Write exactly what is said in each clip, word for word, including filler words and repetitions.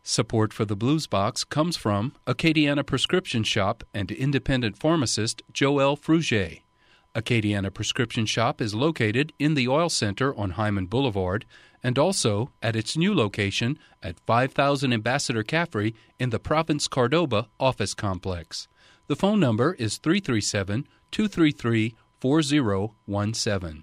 Support for the Blues Box comes from Acadiana Prescription Shop and independent pharmacist Joelle Frugier. Acadiana Prescription Shop is located in the Oil Center on Hyman Boulevard and also at its new location at five thousand Ambassador Caffrey in the Province Cordoba office complex. The phone number is three three seven, two three three, four zero one seven.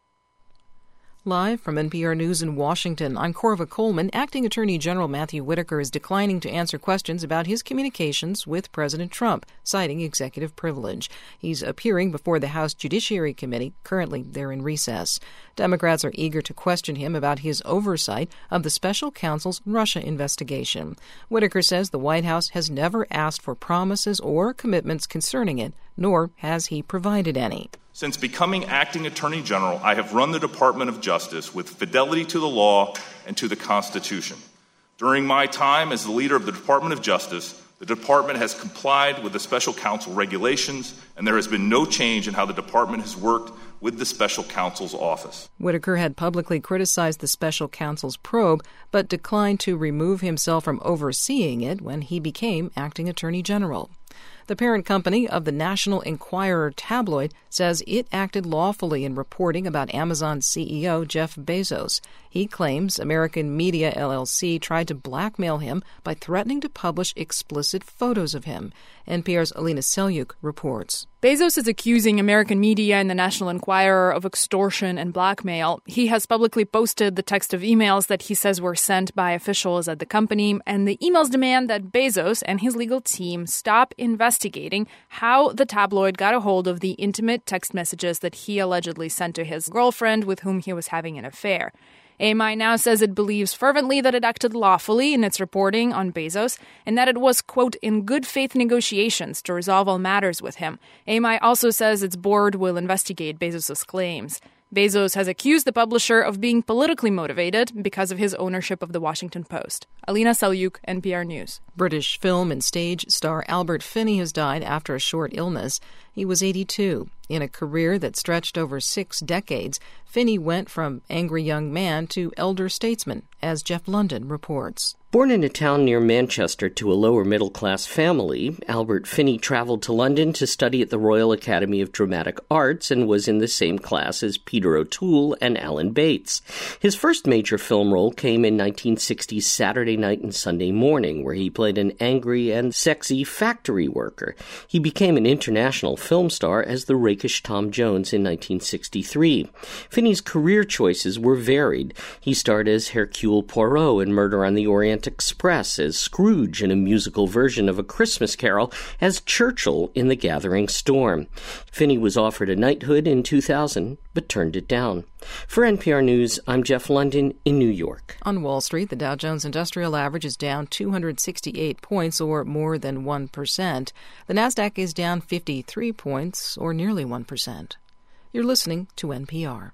Live from N P R News in Washington, I'm Corva Coleman. Acting Attorney General Matthew Whitaker is declining to answer questions about his communications with President Trump, citing executive privilege. He's appearing before the House Judiciary Committee. Currently, they're in recess. Democrats are eager to question him about his oversight of the special counsel's Russia investigation. Whitaker says the White House has never asked for promises or commitments concerning it, nor has he provided any. Since becoming acting Attorney General, I have run the Department of Justice with fidelity to the law and to the Constitution. During my time as the leader of the Department of Justice, the Department has complied with the Special Counsel regulations, and there has been no change in how the Department has worked with the Special Counsel's office. Whitaker had publicly criticized the Special Counsel's probe, but declined to remove himself from overseeing it when he became acting Attorney General. The parent company of the National Enquirer tabloid says it acted lawfully in reporting about Amazon C E O Jeff Bezos. He claims American Media L L C tried to blackmail him by threatening to publish explicit photos of him. N P R's Alina Selyuk reports. Bezos is accusing American media and the National Enquirer of extortion and blackmail. He has publicly posted the text of emails that he says were sent by officials at the company, and the emails demand that Bezos and his legal team stop investigating how the tabloid got a hold of the intimate text messages that he allegedly sent to his girlfriend with whom he was having an affair. A M I now says it believes fervently that it acted lawfully in its reporting on Bezos and that it was, quote, in good faith negotiations to resolve all matters with him. A M I also says its board will investigate Bezos' claims. Bezos has accused the publisher of being politically motivated because of his ownership of the Washington Post. Alina Selyuk, N P R News. British film and stage star Albert Finney has died after a short illness. He was eighty-two. In a career that stretched over six decades, Finney went from angry young man to elder statesman, as Jeff London reports. Born in a town near Manchester to a lower-middle-class family, Albert Finney traveled to London to study at the Royal Academy of Dramatic Arts and was in the same class as Peter O'Toole and Alan Bates. His first major film role came in nineteen sixty's Saturday Night and Sunday Morning, where he played an angry and sexy factory worker. He became an international film star as the rakish Tom Jones in nineteen sixty-three. Finney's career choices were varied. He starred as Hercule Poirot in Murder on the Orient Express, as Scrooge in a musical version of A Christmas Carol, as Churchill in The Gathering Storm. Finney was offered a knighthood in two thousand, but turned it down. For N P R News, I'm Jeff London in New York. On Wall Street, the Dow Jones Industrial Average is down two hundred sixty-eight points, or more than one percent. The Nasdaq is down fifty-three points, or nearly one percent. You're listening to N P R.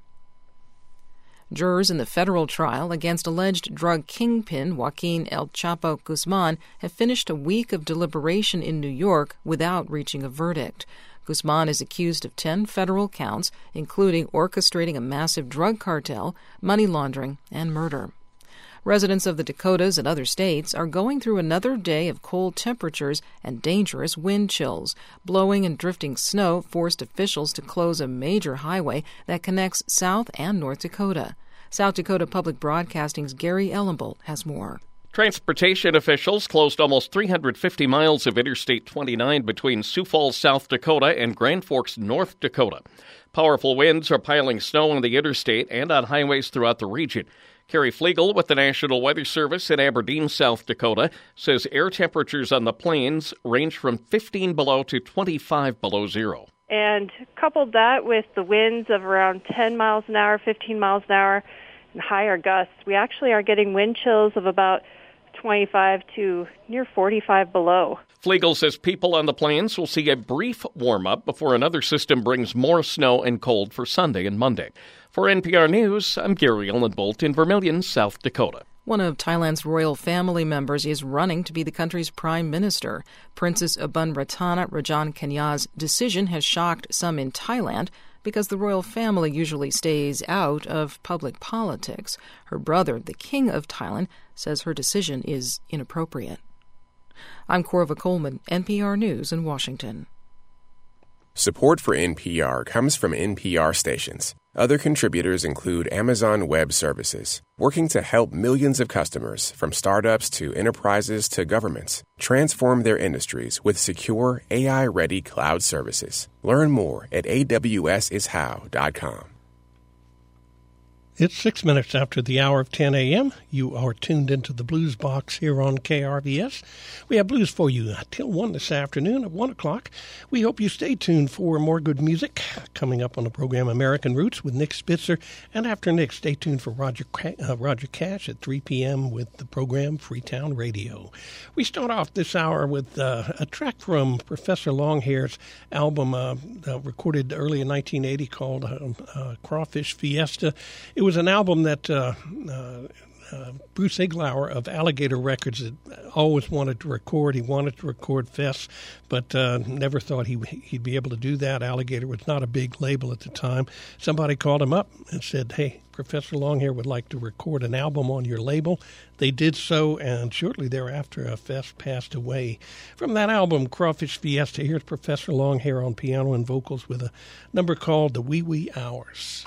Jurors in the federal trial against alleged drug kingpin Joaquin El Chapo Guzman have finished a week of deliberation in New York without reaching a verdict. Guzman is accused of ten federal counts, including orchestrating a massive drug cartel, money laundering, and murder. Residents of the Dakotas and other states are going through another day of cold temperatures and dangerous wind chills. Blowing and drifting snow forced officials to close a major highway that connects South and North Dakota. South Dakota Public Broadcasting's Gary Ellenbolt has more. Transportation officials closed almost three hundred fifty miles of Interstate twenty-nine between Sioux Falls, South Dakota, and Grand Forks, North Dakota. Powerful winds are piling snow on the interstate and on highways throughout the region. Kerry Flegel with the National Weather Service in Aberdeen, South Dakota, says air temperatures on the plains range from fifteen below to twenty-five below zero. And coupled that with the winds of around ten miles an hour, fifteen miles an hour, and higher gusts, we actually are getting wind chills of about twenty-five to near forty-five below. Flegel says people on the plains will see a brief warm-up before another system brings more snow and cold for Sunday and Monday. For N P R News, I'm Gary Ellenbolt in Vermilion, South Dakota. One of Thailand's royal family members is running to be the country's prime minister. Princess Ubunratana Rajan Kanya's decision has shocked some in Thailand. because the royal family usually stays out of public politics. Her brother, the King of Thailand, says her decision is inappropriate. I'm Corva Coleman, N P R News in Washington. Support for N P R comes from N P R stations. Other contributors include Amazon Web Services, working to help millions of customers, from startups to enterprises to governments, transform their industries with secure, A I-ready cloud services. Learn more at A W S is how dot com. It's six minutes after the hour of ten a.m. You are tuned into the Blues Box here on K R V S. We have blues for you until one this afternoon at one o'clock. We hope you stay tuned for more good music coming up on the program American Roots with Nick Spitzer. And after Nick, stay tuned for Roger, uh, Roger Cash at three p.m. with the program Freetown Radio. We start off this hour with uh, a track from Professor Longhair's album uh, uh, recorded early in nineteen eighty called uh, uh, Crawfish Fiesta. It was an album that uh, uh, uh, Bruce Iglauer of Alligator Records had always wanted to record. He wanted to record Fess, but uh, never thought he, he'd be able to do that. Alligator was not a big label at the time. Somebody called him up and said, hey, Professor Longhair would like to record an album on your label. They did so, and shortly thereafter, uh, Fess passed away. From that album, Crawfish Fiesta, here's Professor Longhair on piano and vocals with a number called The Wee Wee Hours.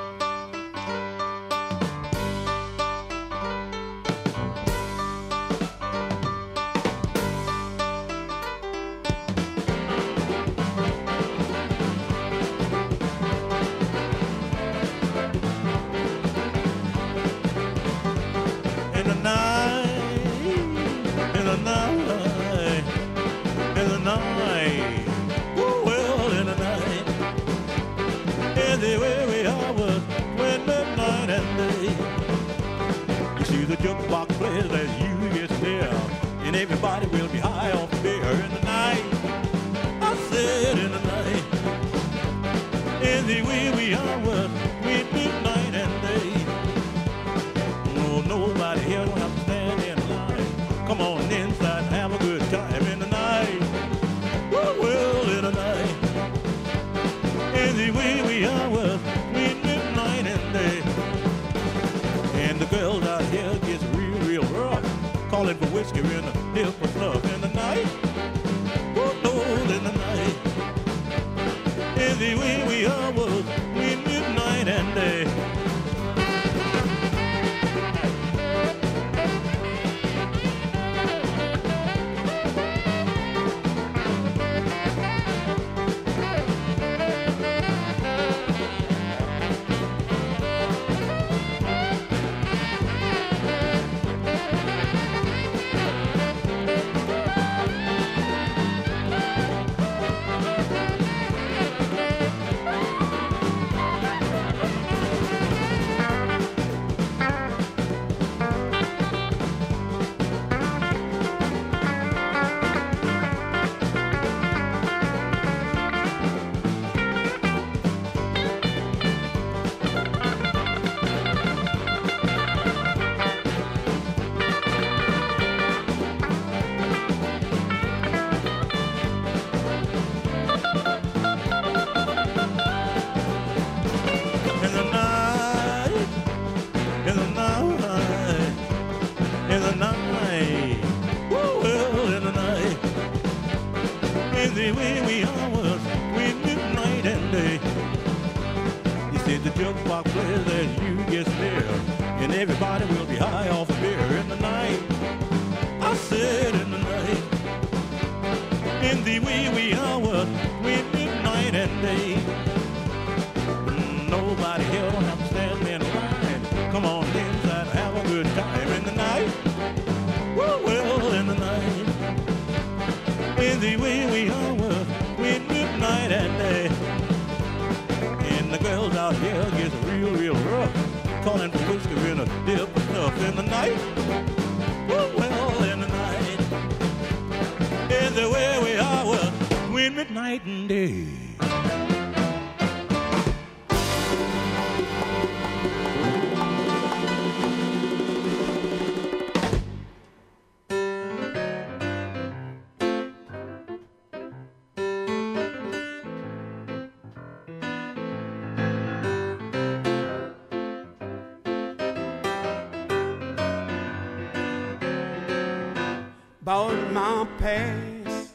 Jukebox plays as you get there, and everybody will be high off beer in the night. I said in the night, and the way we are, we midnight and day. No, nobody here don't have to stand in line. Come on inside and have a good time in the night. Well, well in the night, and the way we are, we midnight and day. And the girls out here gets real, real rough, calling for whiskey in the different stuff in the night. Oh, no, in the night. And the way we are was between midnight and day. about my past.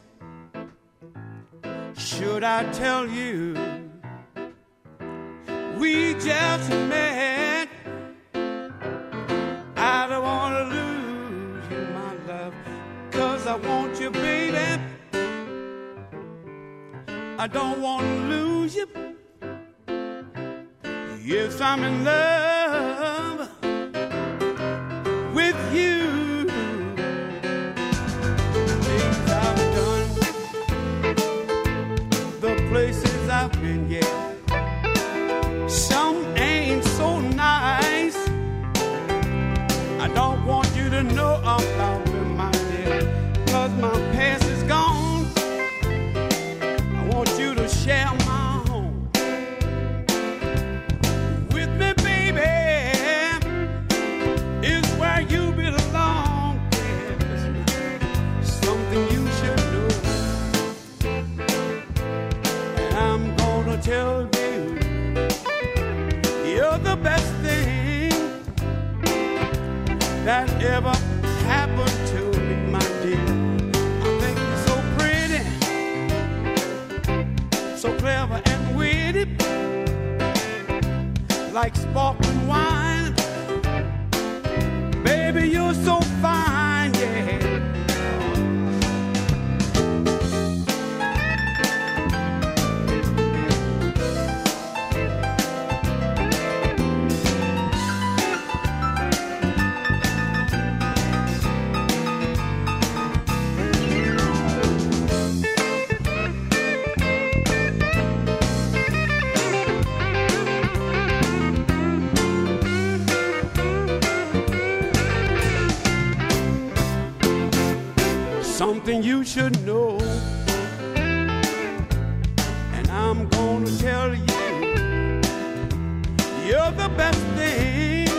Should I tell you we just met? I don't want to lose you, my love, 'cause I want you, baby. I don't want to lose you. Yes, I'm in love with you. The things I've done, the places I've been, yeah, some ain't so nice. I don't want you to know about them, my dear, 'cause my past is gone. I want you to share my home with me, baby. Is where you belong. Yes, something you should know, and I'm gonna tell you, you're the best thing that ever happened to me, my dear. I think you're so pretty, so clever and witty, like sparkling wine. Baby, you're so fine, yeah. Something you should know, and I'm gonna tell you, you're the best thing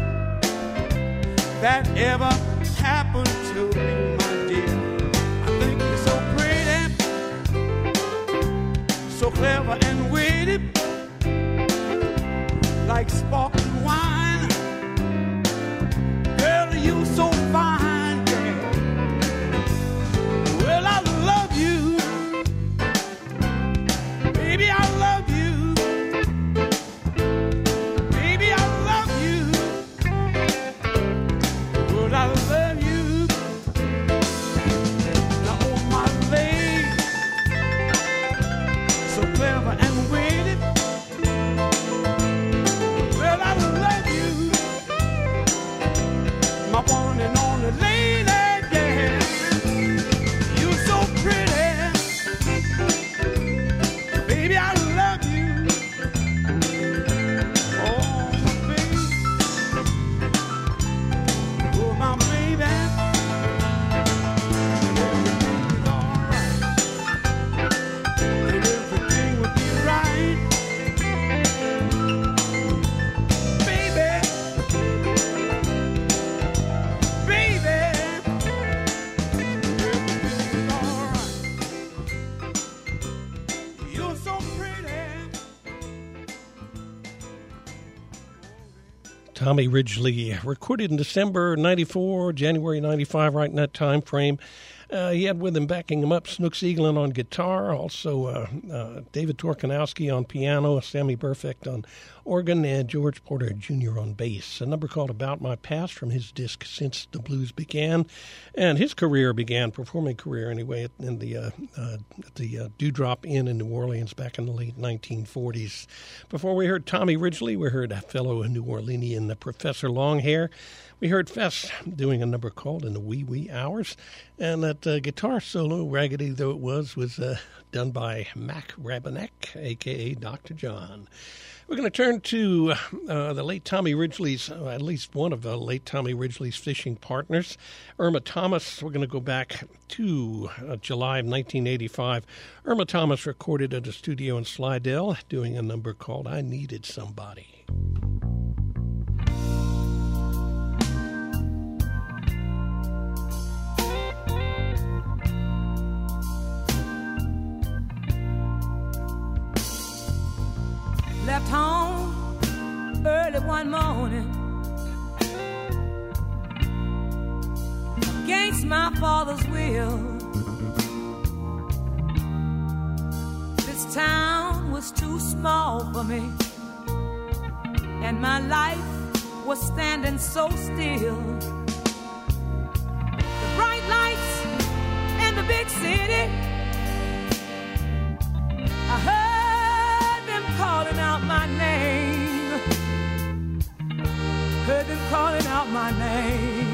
that ever happened to me, my dear. I think you're so pretty, so clever and witty, like sparkling wine. Girl, you so fine. Tommy Ridgely, recorded in December ninety-four, January ninety-five, right in that time frame. Uh, he had with him backing him up Snooks Eaglin on guitar, also uh, uh, David Torkanowski on piano, Sammy Perfect on organ, and George Porter Junior on bass. A number called About My Past from his disc Since the Blues Began. And his career began, performing career anyway, in the uh, uh, the uh, Dewdrop Inn in New Orleans back in the late nineteen forties. Before we heard Tommy Ridgely, we heard a fellow New Orleanian, Professor Longhair. We heard Fess doing a number called In the Wee Wee Hours. And that uh, guitar solo, raggedy though it was, was uh, done by Mac Rabenek, a k a. Doctor John. We're going to turn to uh, the late Tommy Ridgely's, uh, at least one of the late Tommy Ridgely's fishing partners, Irma Thomas. We're going to go back to uh, July of nineteen eighty-five. Irma Thomas recorded at a studio in Slidell doing a number called I Needed Somebody. Left home early one morning against my Father's will. This town was too small for me, and my life was standing so still. The bright lights in the big city, I heard them calling out my name, heard them calling out my name.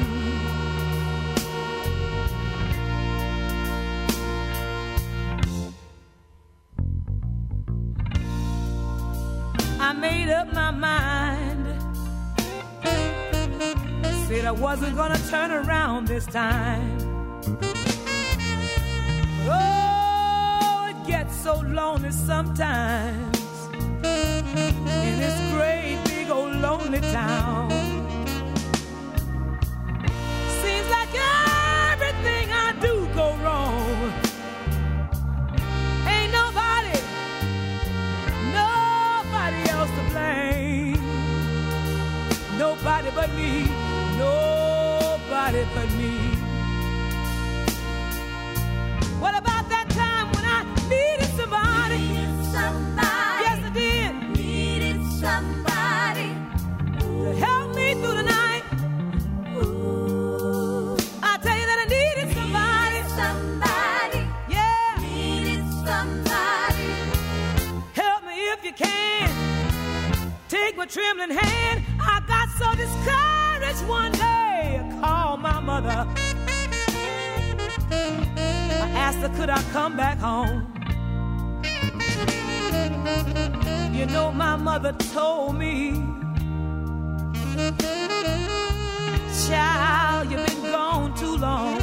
I made up my mind, said I wasn't gonna turn around this time. Oh, it gets so lonely sometimes in this great big old lonely town. Seems like everything I do go wrong. Ain't nobody, nobody else to blame. Nobody but me, nobody but me. What about that time when I needed somebody? Needed somebody. Yes, I did. Needed somebody to help me through the night. Ooh. I tell you that I needed somebody. Somebody. Yeah. Needed somebody. Help me if you can. Take my trembling hand. I got so discouraged one day. I called my mother. I asked her, could I come back home? You know, my mother told me, child, you've been gone too long.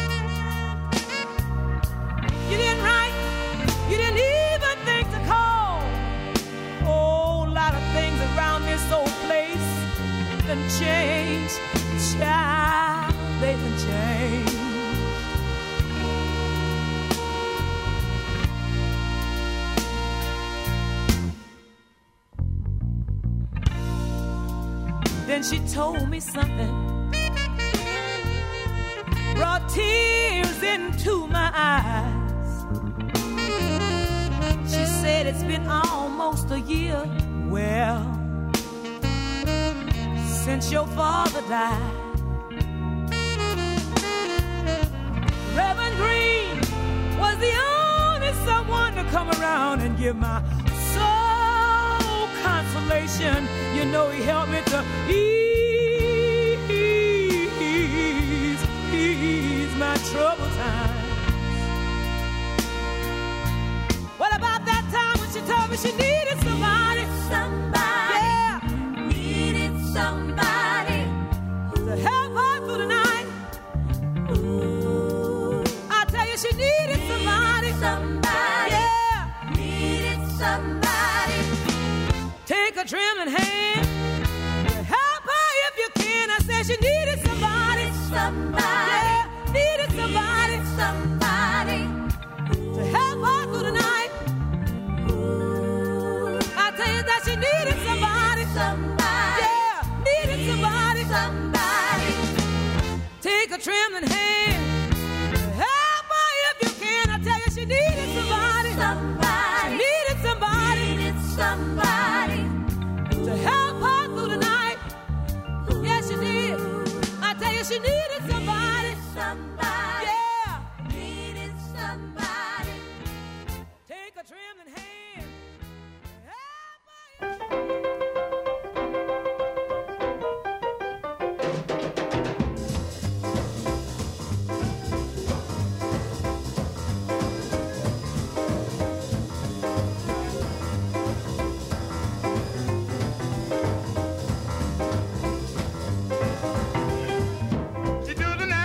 You didn't write, you didn't even think to call. Oh, a lot of things around this old place can change. Child, they can change. Then she told me something, brought tears into my eyes. She said it's been almost a year, well, since your father died. Reverend Green was the only someone to come around and give my soul consolation. You know, he helped me to ease, ease my troubled times. What about that time when she told me she needed somebody? Somebody. Yeah. Needed somebody to help her through the night. Ooh. I tell you, she needed somebody. Somebody. Yeah. Needed somebody. Take a trembling hand, help her if you can. I said she needed somebody, somebody, yeah, needed somebody, somebody to help her through the night. Ooh. I tell you that she needed somebody, somebody, yeah, needed somebody, somebody. Take a trembling hand, help her if you can. I tell you she needed somebody, somebody, she needed somebody, needed somebody to help her through the night. Yes, she did. I tell you, she needed somebody. Somebody. Yeah. Needed somebody. Take a trembling hand. Help her. She do the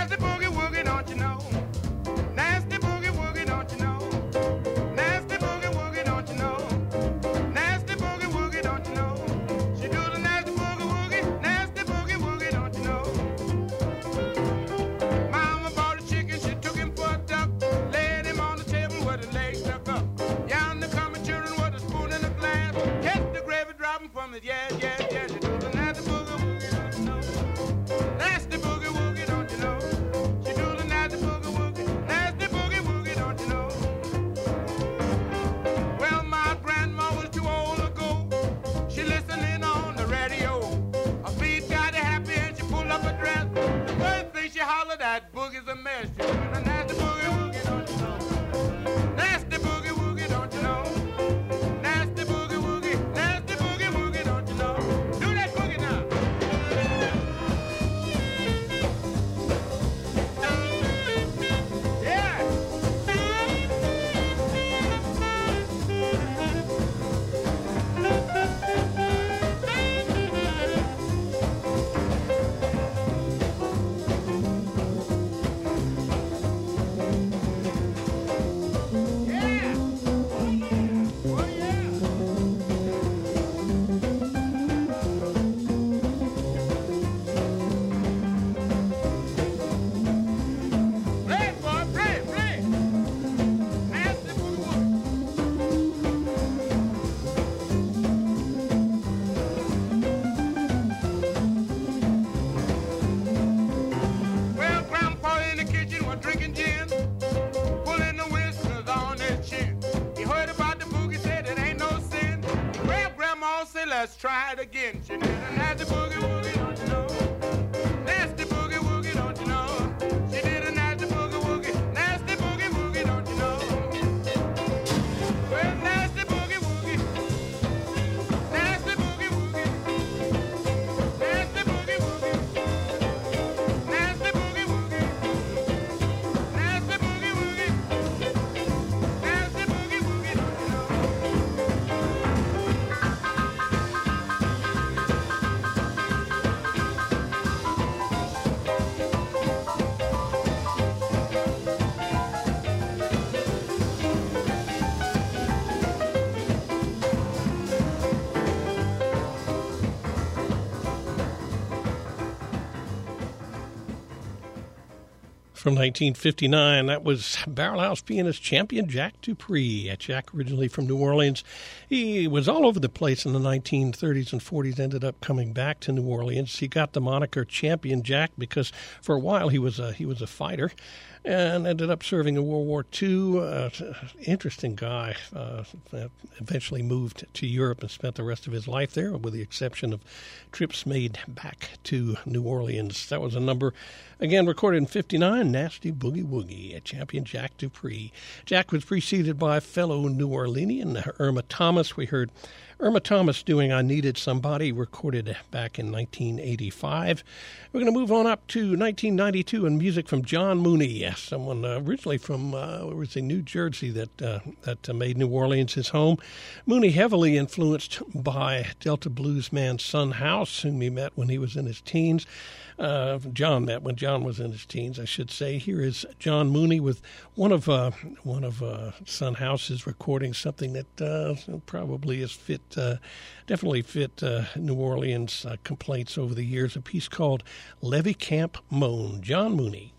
From nineteen fifty-nine, that was Barrel House pianist champion Jack Dupree. Jack, originally from New Orleans, he was all over the place in the nineteen thirties and forties, ended up coming back to New Orleans. He got the moniker Champion Jack because for a while he was a, he was a fighter and ended up serving in World War Two. Uh, interesting guy. Uh, eventually moved to Europe and spent the rest of his life there, with the exception of trips made back to New Orleans. That was a number, again, recorded in fifty-nine, Nasty Boogie Woogie, at champion Jack Dupree. Jack was preceded by fellow New Orleanian Irma Thomas. We heard Irma Thomas doing I Needed Somebody, recorded back in nineteen eighty-five. We're going to move on up to nineteen ninety-two and music from John Mooney, someone uh, originally from uh, was in New Jersey that uh, that uh, made New Orleans his home. Mooney heavily influenced by Delta blues man Son House, whom he met when he was in his teens. Uh, John met when John was in his teens, I should say. Here is John Mooney with one of uh, one of uh, Son House's recordings, something that uh, probably has fit, uh, definitely fit uh, New Orleans uh, complaints over the years. A piece called Levee Camp Moan. John Mooney.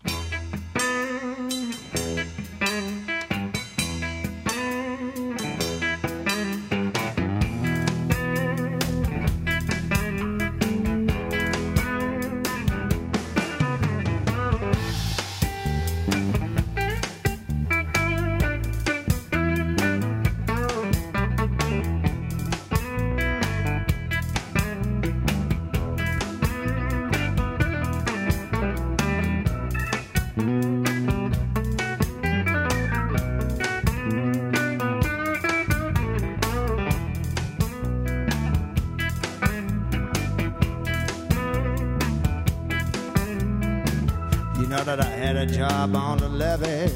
That I had a job on the levee.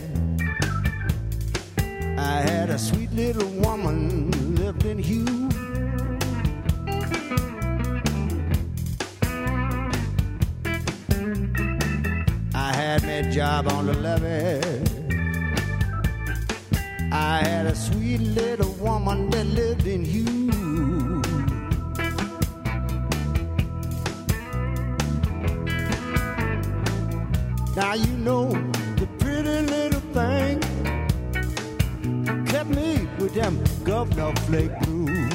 I had a sweet little woman lived in Hugh. I had my job on the levee. I had a sweet little woman that lived in Hugh. Now you know the pretty little thing kept me with them Governor Flake blues.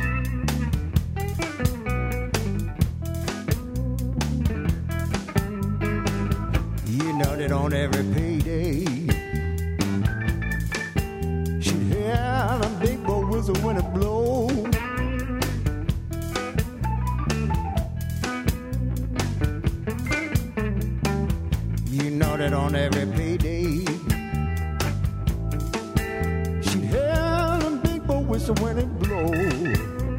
You know that on every payday she'd hear the big boy whistle when it blows. That on every payday she'd hear the big boy whistle when it blows.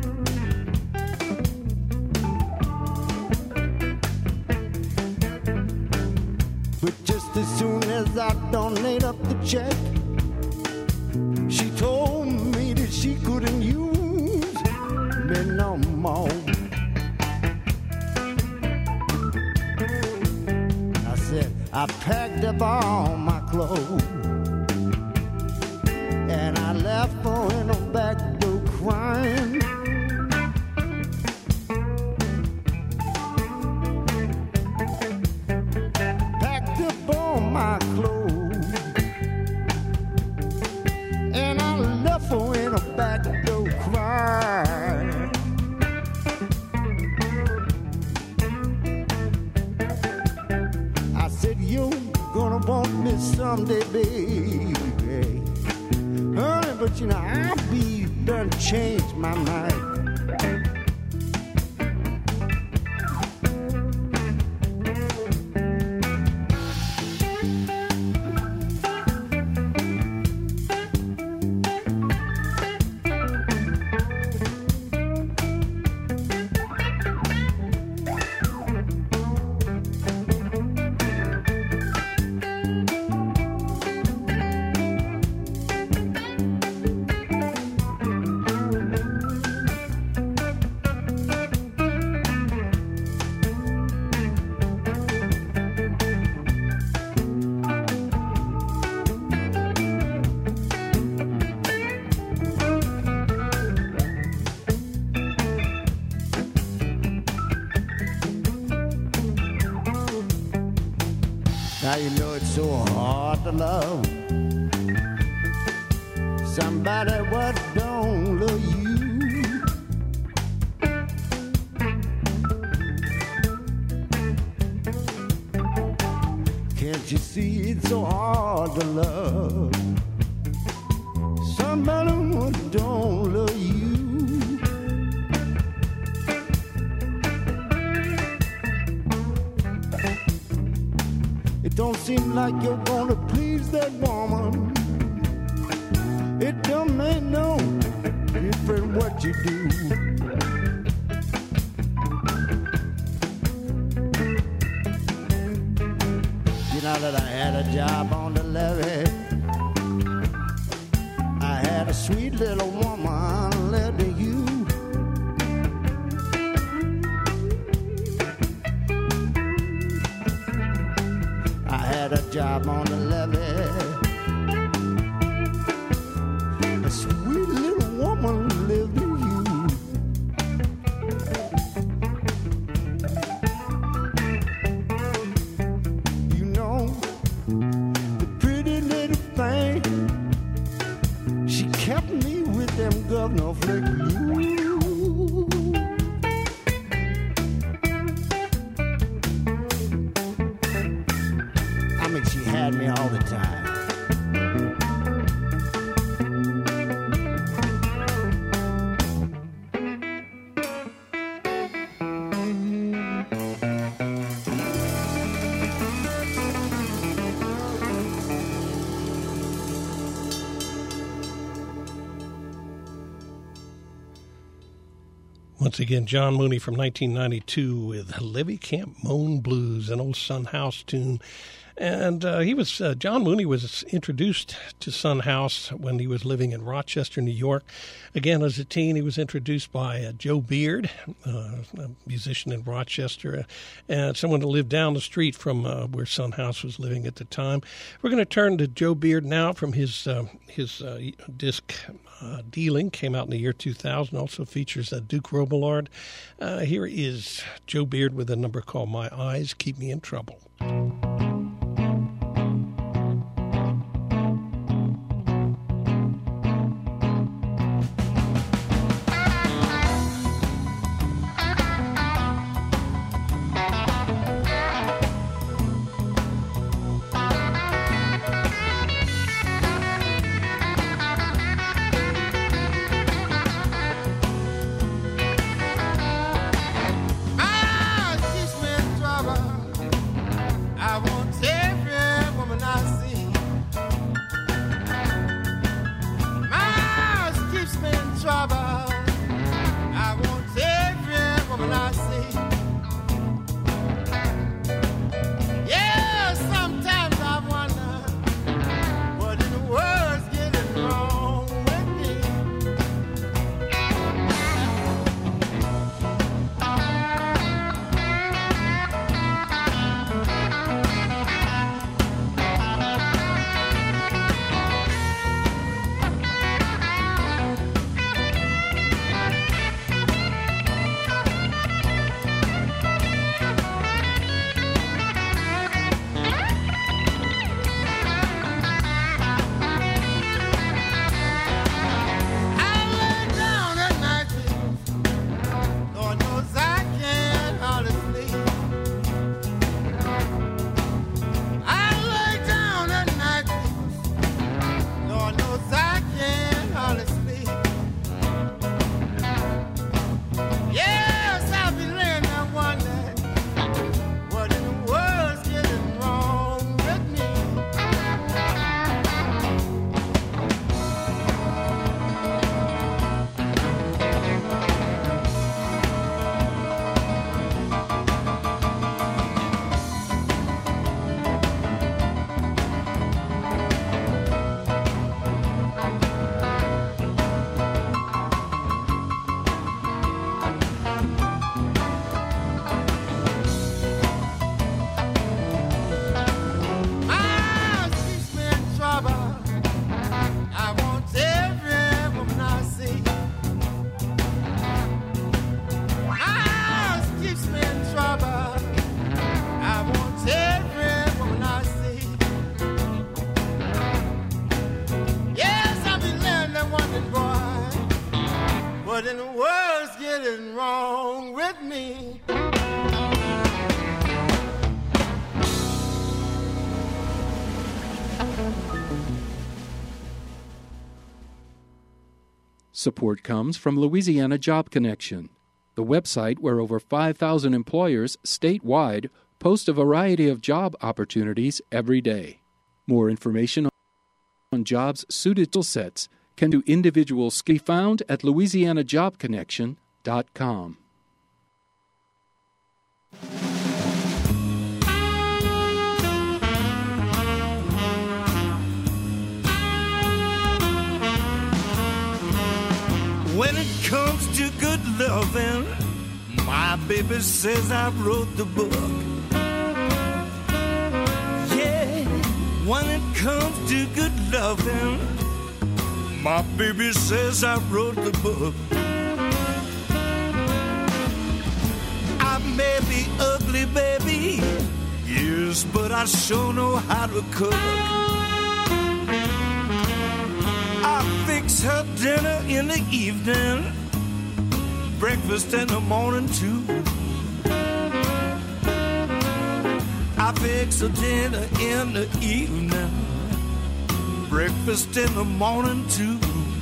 But just as soon as I donate up the check, she told me that she couldn't use me no more. I packed up all my clothes and I left for in the back door crying. Packed up all my clothes and I left for in the back door crying. You're gonna want me someday, baby, honey, but you know I'll be done changed my mind. Now you know it's so hard to love somebody what don't love you. Can't you see it's so hard to love somebody what don't love you? It don't seem like you're gonna please that woman. It don't make no difference what you do. You know that I had a job on the levee. I had a sweet little woman led to you. I had a job on the levee. A sweet little woman lived in you. You know, the pretty little thing, she kept me with them governor flick you. I mean, she had me all the time. Once again, John Mooney from nineteen ninety-two with Levee Camp Moan Blues, an old Son House tune. And uh, he was uh, John Mooney was introduced to Son House when he was living in Rochester, New York. Again, as a teen, he was introduced by uh, Joe Beard, uh, a musician in Rochester, uh, and someone who lived down the street from uh, where Son House was living at the time. We're going to turn to Joe Beard now from his uh, his uh, disc uh, Dealing, came out in the year two thousand, also features uh, Duke Robillard. Uh, here is Joe Beard with a number called My Eyes Keep Me in Trouble. I Support comes from Louisiana Job Connection, the website where over five thousand employers statewide post a variety of job opportunities every day. More information on jobs suited skill sets can do individuals be found at louisiana job connection dot com. When it comes to good loving, my baby says I wrote the book. Yeah, when it comes to good loving, my baby says I wrote the book. I may be ugly, baby, yes, but I sure know how to cook. I fix her dinner in the evening, breakfast in the morning too. I fix her dinner in the evening, breakfast in the morning too.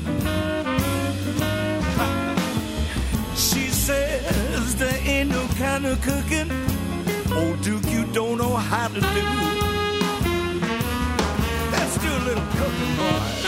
She says there ain't no kind of cooking, oh Duke, you don't know how to do. Let's do a little cooking, boys.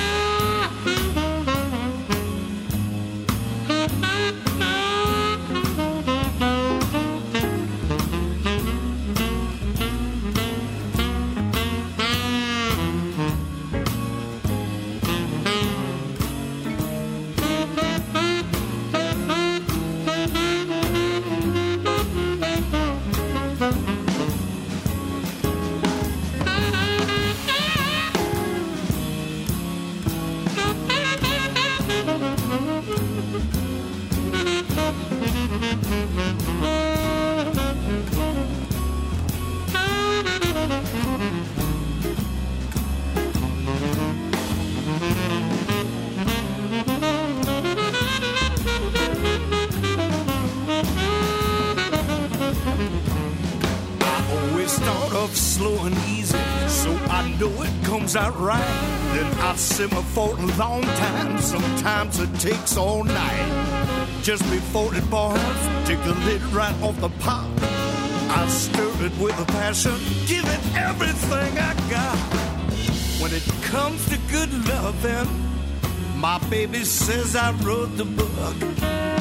Out right, then I simmer for a long time. Sometimes it takes all night. Just before it boils, take the lid right off the pot. I stir it with a passion, give it everything I got. When it comes to good loving, my baby says I wrote the book.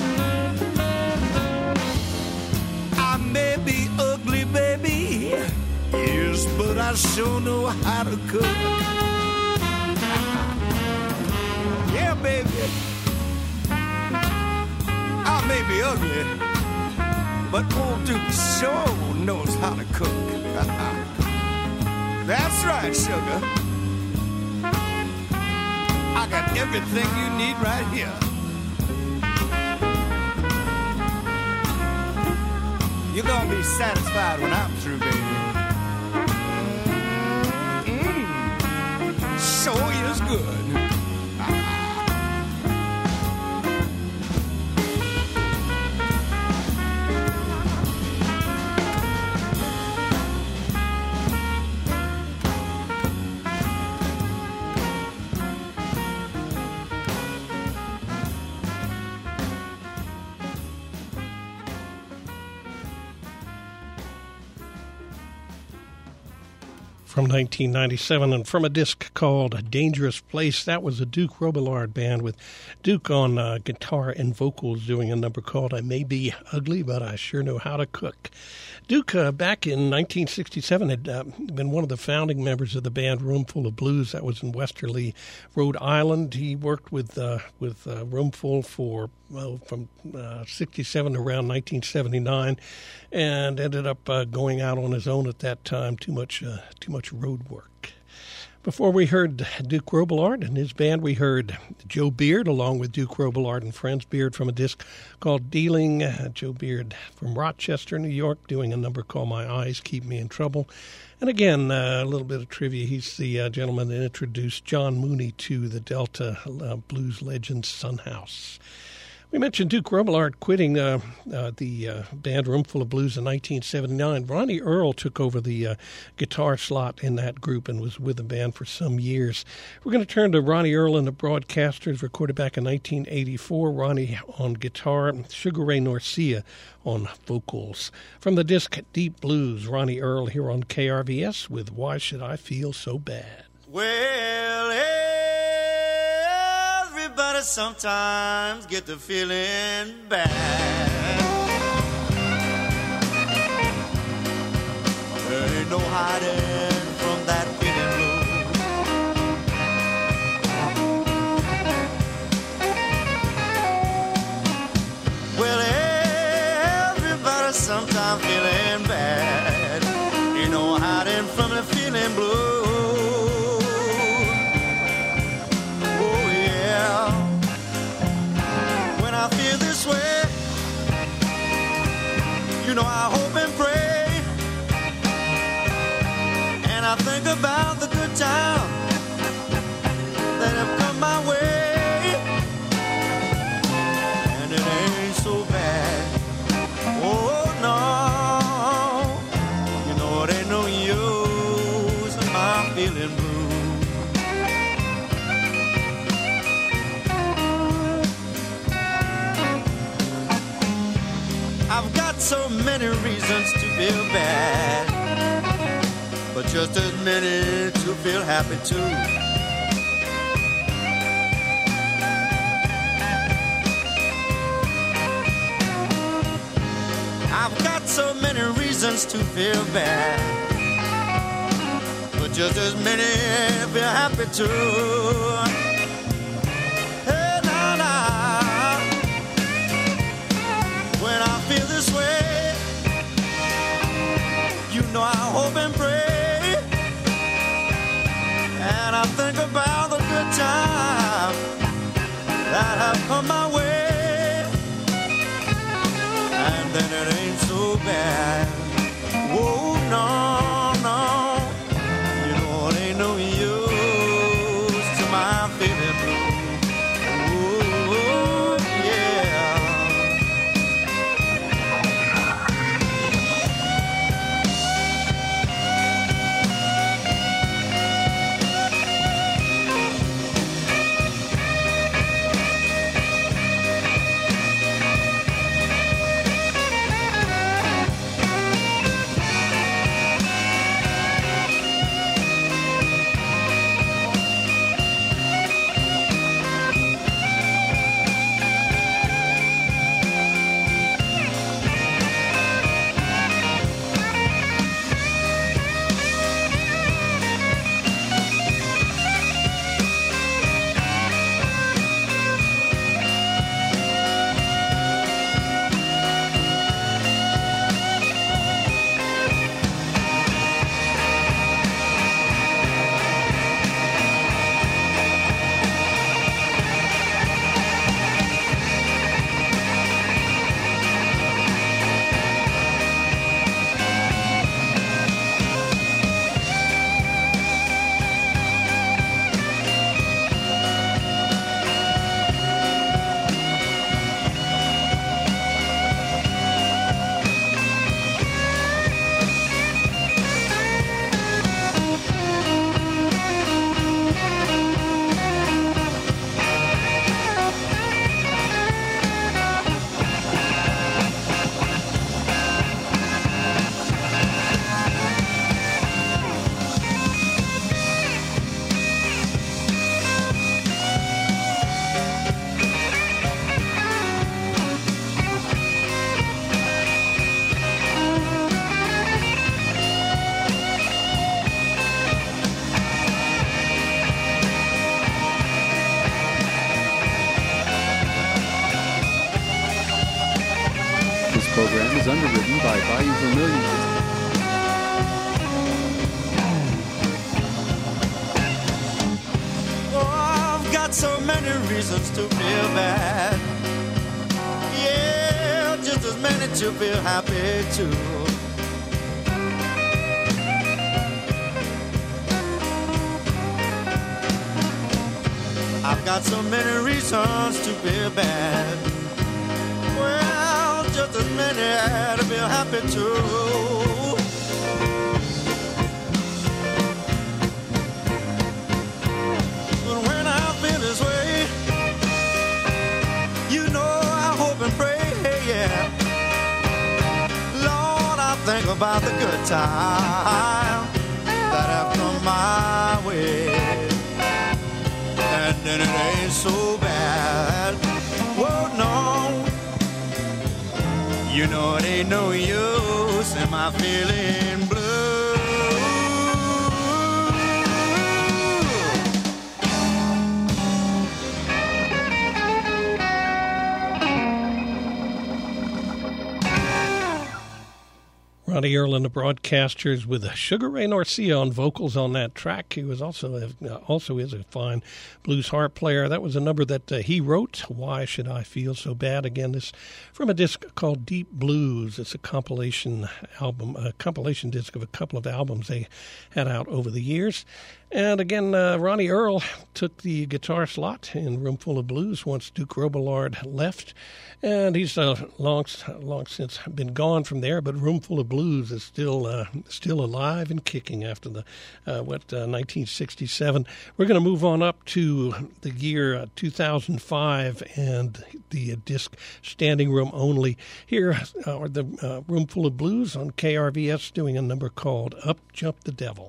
I may be ugly, baby, yes, but I sure know how to cook. Yeah, baby. I may be ugly, but old Duke sure knows how to cook. That's right, sugar. I got everything you need right here. You're gonna be satisfied when I'm through, baby. Sure is good. From nineteen ninety-seven, and from a disc called A Dangerous Place. That was the Duke Robillard Band with Duke on uh, guitar and vocals doing a number called I May Be Ugly, But I Sure Know How to Cook. Duke, uh, back in nineteen sixty-seven, had uh, been one of the founding members of the band Roomful of Blues that was in Westerly, Rhode Island. He worked with uh, with uh, Roomful for well, from uh, sixty-seven to around nineteen seventy-nine, and ended up uh, going out on his own at that time. Too much, uh, too much road work. Before we heard Duke Robillard and his band, we heard Joe Beard along with Duke Robillard and friends. Beard from a disc called Dealing. Uh, Joe Beard from Rochester, New York, doing a number called My Eyes Keep Me in Trouble. And again, uh, a little bit of trivia. He's the uh, gentleman that introduced John Mooney to the Delta uh, blues legend Son House. We mentioned Duke Robillard quitting uh, uh, the uh, band Roomful of Blues in nineteen seventy-nine. Ronnie Earl took over the uh, guitar slot in that group and was with the band for some years. We're going to turn to Ronnie Earl and the Broadcasters, recorded back in nineteen eighty-four. Ronnie on guitar, Sugar Ray Norcia on vocals. From the disc Deep Blues, Ronnie Earl here on K R V S with Why Should I Feel So Bad? Well, everybody sometimes get to feeling bad. There ain't no hiding from that feeling blue. Well, everybody sometimes feeling bad. Ain't no hiding from the feeling blue. I feel this way, you know I hope and pray, and I think about the good time that have come my way, and it ain't so bad, oh no, you know it ain't no use in my feeling blue. I've got so many reasons to feel bad, but just as many to feel happy too. I've got so many reasons to feel bad, but just as many feel happy too. Feel this way, you know I hope and pray, and I think about the good time that have come my way, and then it ain't so bad, oh no, no, you know it ain't no use to my feeling blue. Program is underwritten by Bayou Vermilion. Oh, I've got so many reasons to feel bad. Yeah, just as many to feel happy too. I've got so many reasons to feel bad. there's many to be happy too. But when I feel this way, you know I hope and pray, yeah. Lord, I think about the good time that have come my way, and then it ain't so bad. Whoa, no, you know it ain't no use in my feeling blue. Ronnie Earl and the Broadcasters with Sugar Ray Norcia on vocals on that track. He was also a, also is a fine blues harp player. That was a number that uh, he wrote, Why Should I Feel So Bad? Again, this from a disc called Deep Blues. It's a compilation album, a compilation disc of a couple of albums they had out over the years. And again, uh, Ronnie Earl took the guitar slot in Roomful of Blues once Duke Robillard left. And he's uh, long, long since been gone from there, but Roomful of Blues is still uh, still alive and kicking after the uh, what uh, nineteen sixty-seven. We're going to move on up to the year uh, two thousand five and the uh, disc Standing Room Only. Here uh, are the uh, Roomful of Blues on K R V S doing a number called Up Jump the Devil.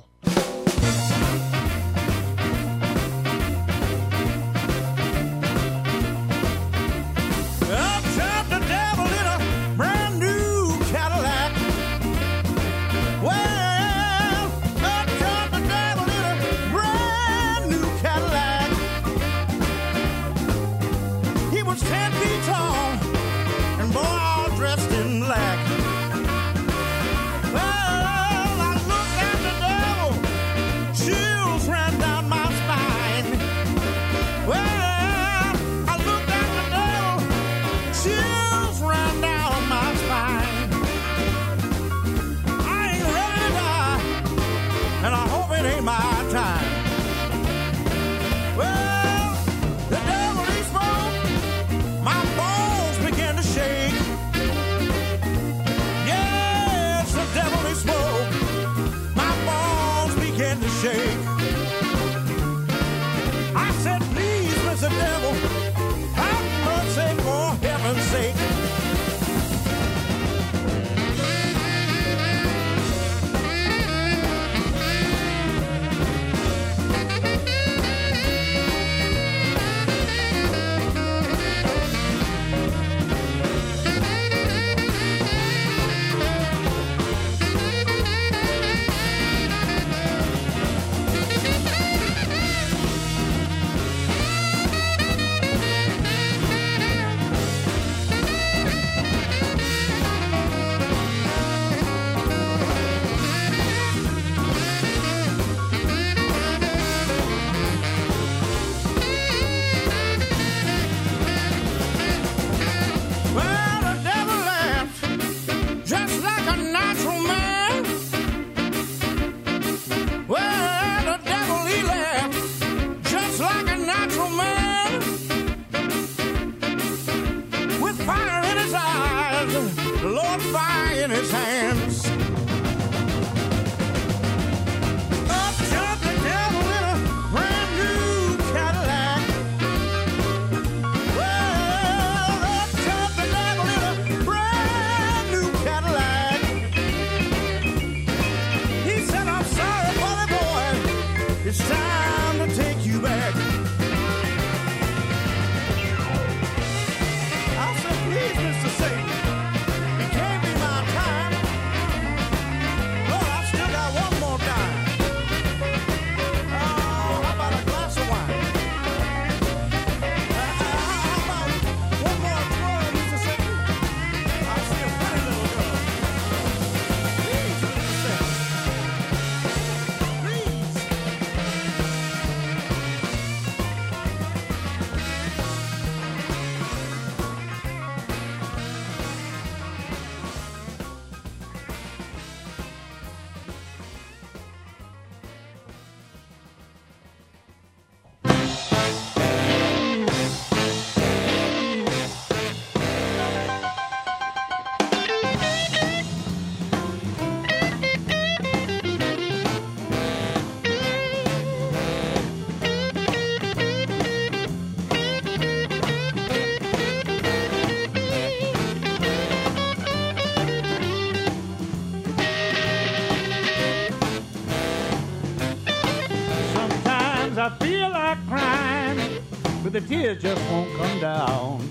I feel like crying, but the tears just won't come down.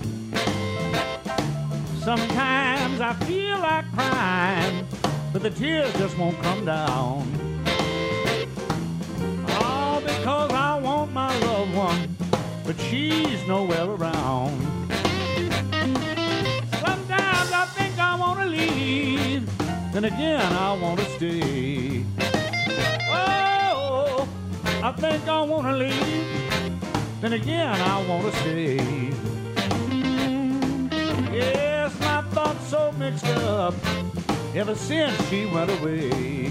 Sometimes I feel like crying, but the tears just won't come down. All because I want my loved one, but she's nowhere around. Sometimes I think I want to leave, then again I want to stay. Oh, I think I want to leave, then again I want to stay. Yes, my thoughts so mixed up ever since she went away.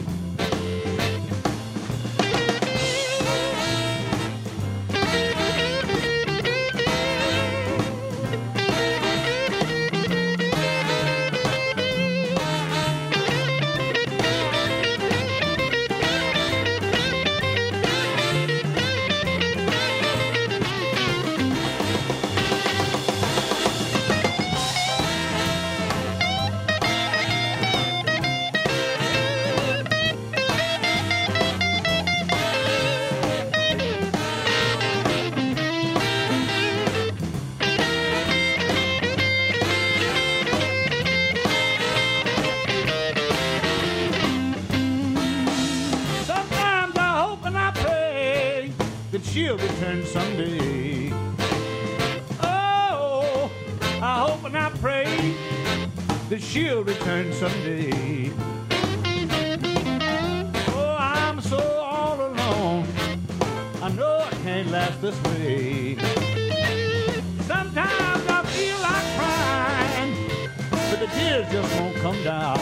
She'll return someday. Oh, I hope and I pray that she'll return someday. Oh, I'm so all alone, I know I can't last this way. Sometimes I feel like crying, but the tears just won't come down.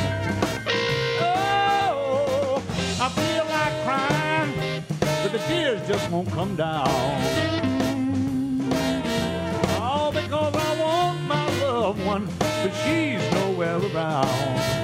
Oh, I feel like crying, but the tears just won't come down. All because I want my loved one, but she's nowhere around.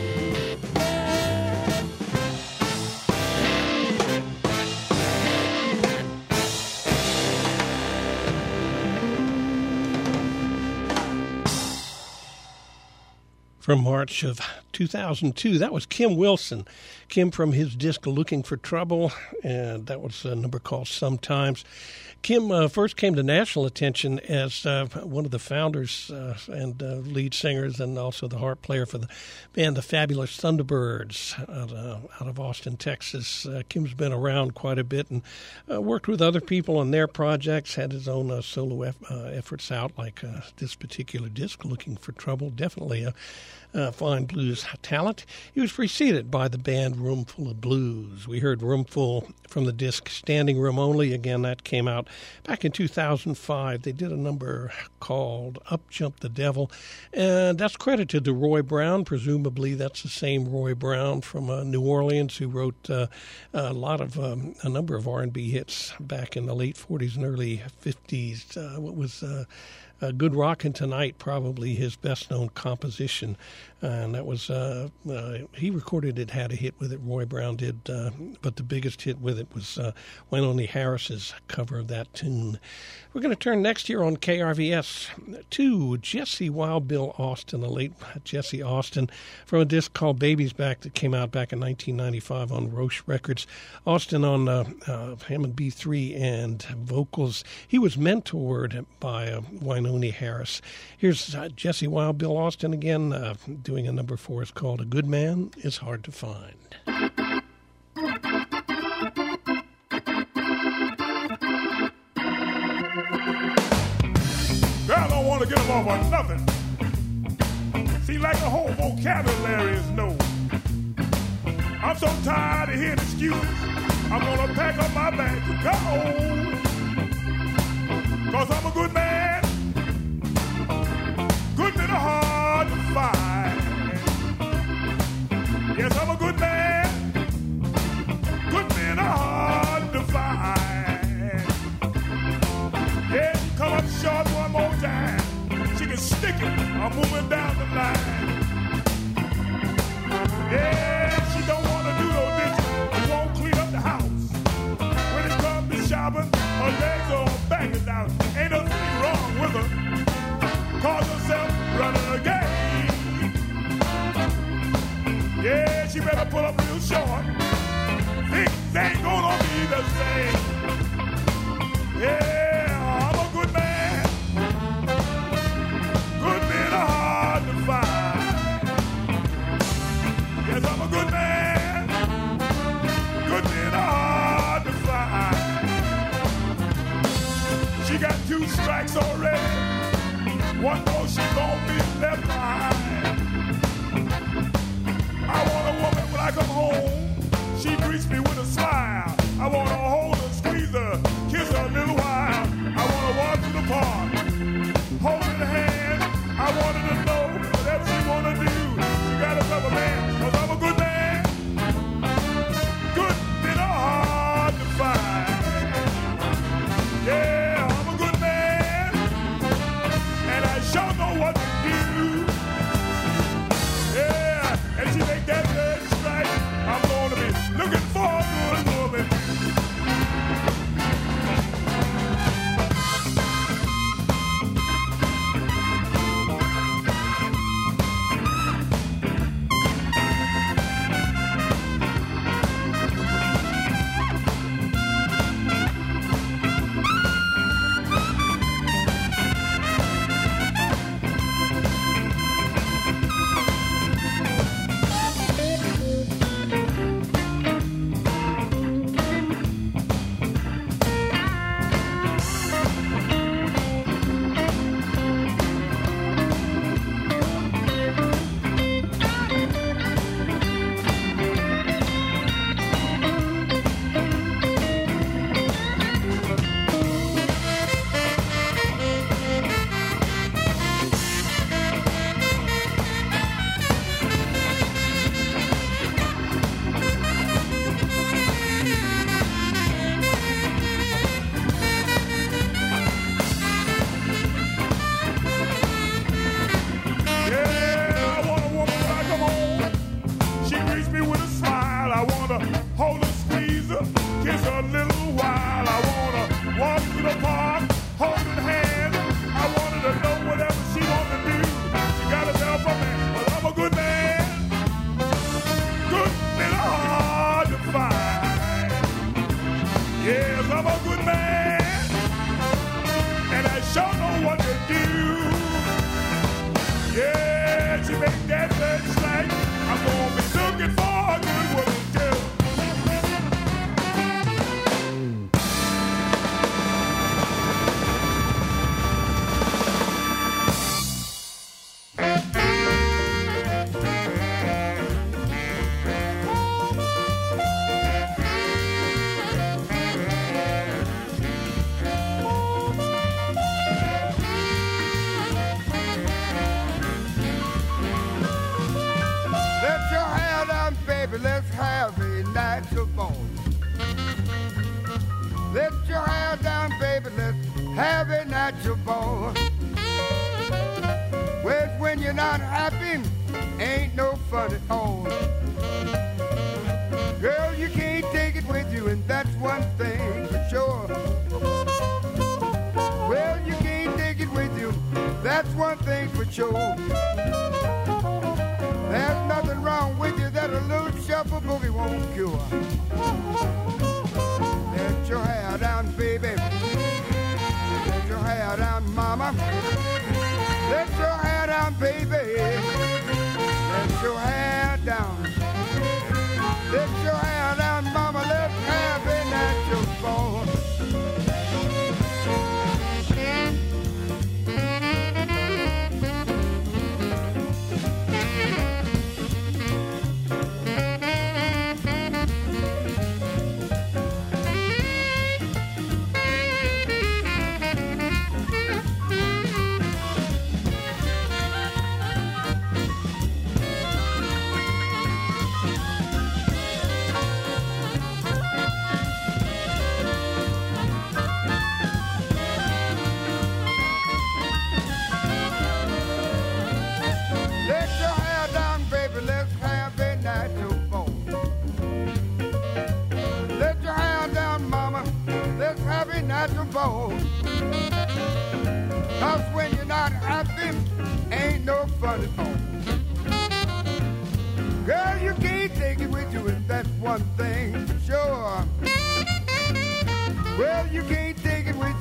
From March of two thousand two, that was Kim Wilson. Kim from his disc Looking for Trouble, and that was a number called Sometimes. Kim uh, first came to national attention as uh, one of the founders uh, and uh, lead singers, and also the harp player for the band The Fabulous Thunderbirds out, uh, out of Austin, Texas. Uh, Kim's been around quite a bit and uh, worked with other people on their projects, had his own uh, solo eff- uh, efforts out, like uh, this particular disc, Looking for Trouble. Definitely a Uh, fine blues talent. He was preceded by the band Roomful of Blues. We heard Roomful from the disc Standing Room Only. Again, that came out back in two thousand five. They did a number called Up Jump the Devil, and that's credited to Roy Brown. Presumably that's the same Roy Brown from uh, New Orleans who wrote uh, a lot of um, a number of R and B hits back in the late forties and early fifties. Uh, what was uh, Uh, Good Rockin' Tonight, probably his best-known composition, uh, and that was, uh, uh, he recorded it, had a hit with it, Roy Brown did, uh, but the biggest hit with it was uh, Wynonie Harris's cover of that tune. We're going to turn next here on K R V S to Jesse Wild Bill Austin, the late Jesse Austin, from a disc called Baby's Back that came out back in nineteen ninety-five on Roche Records. Austin on uh, uh, Hammond B three and vocals. He was mentored by uh, Wynonie Harris. Here's uh, Jesse Wild Bill Austin again, uh, doing a number for us called A Good Man Is Hard to Find. Girl, I don't want to get them off on nothing. See, like the whole vocabulary is no. I'm so tired of hearing excuses. I'm going to pack up my bag to go. Cause I'm a good man. Good men are hard to find. Yes, I'm a good man. Good men are hard to find. Yeah, she come up short one more time. She can stick it. I'm moving down the line. Yeah, she don't want to do no dishes. She won't clean up the house. When it comes to shopping, her legs are all banging down. Ain't nothing wrong with her. Calls herself running a game. Yeah, she better pull up real short. Things ain't gonna be the same. Yeah, I'm a good man. Good men are hard to find. Yes, I'm a good man. Good men are hard to find. She got two strikes already. One more, she gon' be left behind. I want a woman when I come home. She greets me with a smile. I want to hold her, squeeze her, kiss her a little while. I want to walk to the park, holding her hand. I want her to know whatever she want to do. She got herself a man, cause I'm a good man. Good men are hard to find. Yeah, I'm a good man, and I sure know what to do. Yeah, and she make that third strike. I'm gonna be looking for a good woman. ball. Cause when you're not happy, ain't no fun at all. Girl, you can't take it with you, and that's one thing for sure. Well, you can't take it with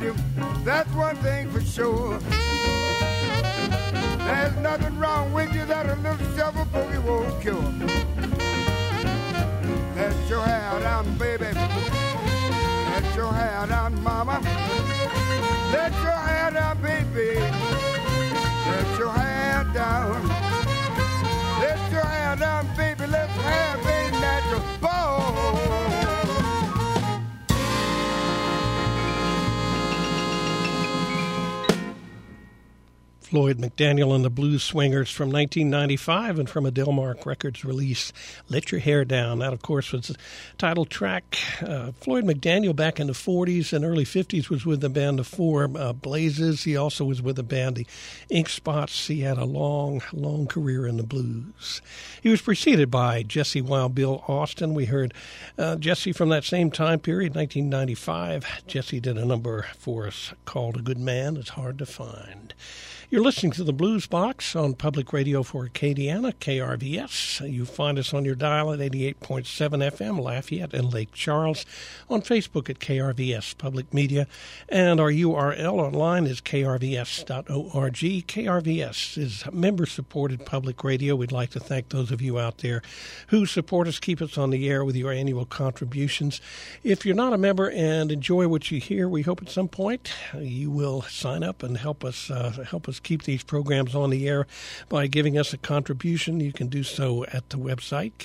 That's one thing for sure. There's nothing wrong with you that a little shovel boogie won't cure. Let your hair down, baby. Let your hair down, mama. Let your hair down, baby. Let your hair down. Let your hair down, baby. Let's have a natural ball. Floyd McDaniel and the Blues Swingers from nineteen ninety-five, and from a Delmark Records release, Let Your Hair Down. That, of course, was the title track. Uh, Floyd McDaniel, back in the forties and early fifties, was with the band The Four uh, Blazes. He also was with the band The Ink Spots. He had a long, long career in the blues. He was preceded by Jesse Wild Bill Austin. We heard uh, Jesse from that same time period, nineteen ninety-five. Jesse did a number for us called A Good Man Is Hard to Find. You're listening to the Blues Box on Public Radio for Acadiana, K R V S. You find us on your dial at eighty-eight point seven F M, Lafayette and Lake Charles, on Facebook at K R V S Public Media, and our U R L online is k r v s dot org. K R V S is member-supported public radio. We'd like to thank those of you out there who support us, keep us on the air with your annual contributions. If you're not a member and enjoy what you hear, we hope at some point you will sign up and help us uh, help us keep these programs on the air by giving us a contribution. You can do so at the website,